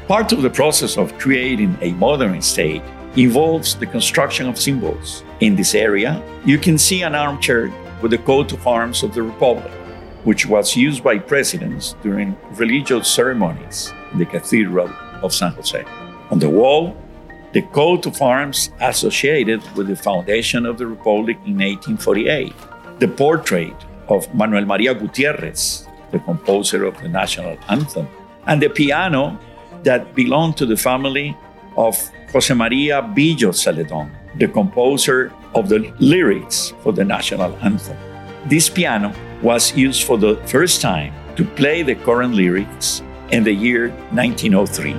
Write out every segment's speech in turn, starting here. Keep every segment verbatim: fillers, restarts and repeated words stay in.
Part of the process of creating a modern state involves the construction of symbols. In this area, you can see an armchair with the coat of arms of the Republic, which was used by presidents during religious ceremonies in the Cathedral of San Jose. On the wall, the coat of arms associated with the foundation of the Republic in eighteen forty-eight, the portrait of Manuel Maria Gutierrez, the composer of the national anthem, and the piano that belonged to the family of José María Billo Celedón, the composer of the lyrics for the national anthem. This piano was used for the first time to play the current lyrics in the year nineteen oh three.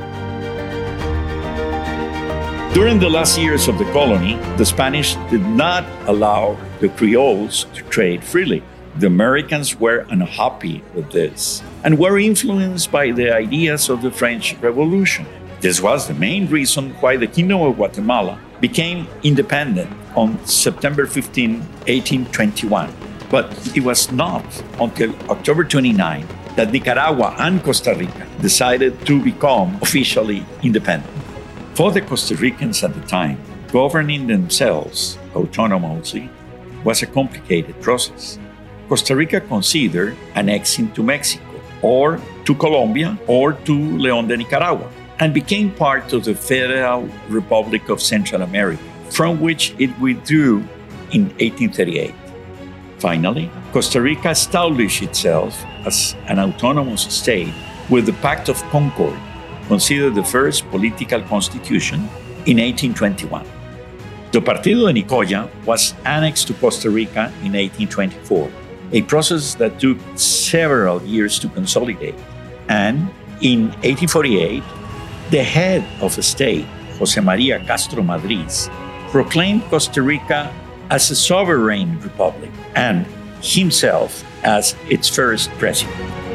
During the last years of the colony, the Spanish did not allow the Creoles to trade freely. The Americans were unhappy with this and were influenced by the ideas of the French Revolution. This was the main reason why the Kingdom of Guatemala became independent on September fifteenth, eighteen twenty-one. But it was not until October twenty-ninth that Nicaragua and Costa Rica decided to become officially independent. For the Costa Ricans at the time, governing themselves autonomously was a complicated process. Costa Rica considered annexing to Mexico, or to Colombia, or to León de Nicaragua, and became part of the Federal Republic of Central America, from which it withdrew in eighteen thirty-eight. Finally, Costa Rica established itself as an autonomous state with the Pact of Concord, considered the first political constitution, in eighteen twenty-one. The Partido de Nicoya was annexed to Costa Rica in eighteen twenty-four, a process that took several years to consolidate. And in eighteen forty-eight, the head of the state, José María Castro Madriz, proclaimed Costa Rica as a sovereign republic and himself as its first president.